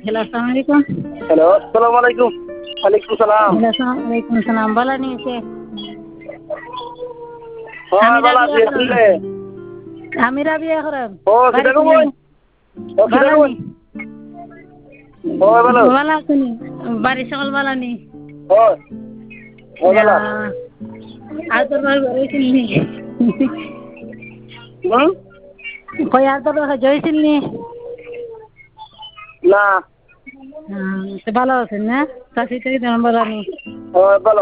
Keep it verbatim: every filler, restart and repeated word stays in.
Hello, আসসালামু আলাইকুম। Hello, আসসালামু আলাইকুম। ওয়ালাইকুম সালাম। হ্যালো, আসসালামু আলাইকুম সালাম। ভালো নিয়েছে? হ্যাঁ, আমি ভালো রাবিয়া আছি। খরম। আপনি? আমি রাবিয়া খরম। ও বাড়ি কিটা চিনি? কই? ও কিটা ভালো কই? নি? ও ভালো। ভালো আছেনি? বাড়ির সকল ভালো নি? ও ও ভালো। আহ, আর তোর ভাই ঘরে ছিলি? হুম? কই আর তোর ভাই জয়ছিল নি? না। হ্যাঁ, তো ভালো আছেন না? চাষি টাষি তেমন ভালো নি? ও ভালো।